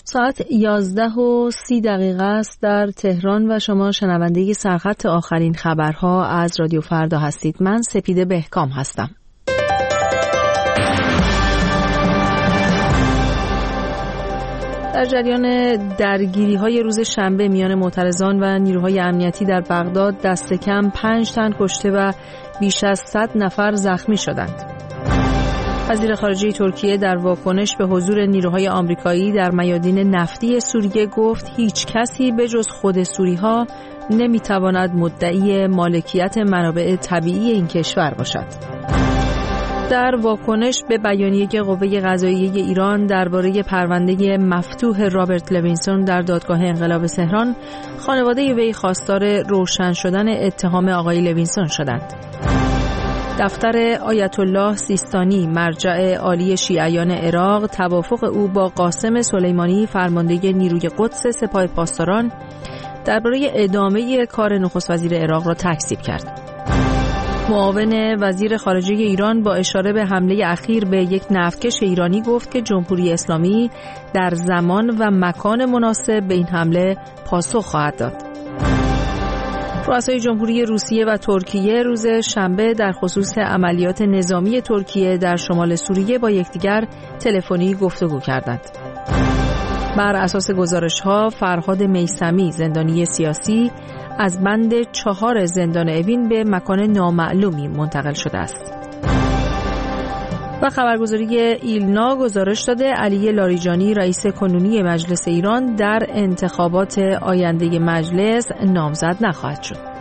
ساعت 11:30 است در تهران و شما شنونده سرخط آخرین خبرها از رادیو فردا هستید. من سپیده بهکام هستم. در جریان درگیری‌های روز شنبه میان معترضان و نیروهای امنیتی در بغداد دست کم 5 تن کشته و بیش از 100 نفر زخمی شدند. وزیر خارجه ترکیه در واکنش به حضور نیروهای آمریکایی در میادین نفتی سوریه گفت هیچ کسی به جز خود سوری‌ها نمی‌تواند مدعی مالکیت منابع طبیعی این کشور باشد. در واکنش به بیانیه قوه قضاییه ایران درباره پرونده مفتوح رابرت لوینسون در دادگاه انقلاب تهران، خانواده وی خواستار روشن شدن اتهام آقای لوینسون شدند. دفتر آیت الله سیستانی، مرجع عالی شیعیان عراق، توافق او با قاسم سلیمانی فرمانده نیروی قدس سپاه پاسداران درباره ادامه کار نخست وزیر عراق را تکذیب کرد. معاون وزیر خارجه ایران با اشاره به حمله اخیر به یک نفتکش ایرانی گفت که جمهوری اسلامی در زمان و مکان مناسب به این حمله پاسخ خواهد داد. رؤسای جمهوری روسیه و ترکیه روز شنبه در خصوص عملیات نظامی ترکیه در شمال سوریه با یکدیگر تلفنی گفتگو کردند. بر اساس گزارش‌ها فرهاد میثمی، زندانی سیاسی، از بند 4 زندان اوین به مکان نامعلومی منتقل شده است. و خبرگزاری ایلنا گزارش داده علی لاریجانی، رئیس کنونی مجلس ایران، در انتخابات آینده مجلس نامزد نخواهد شد.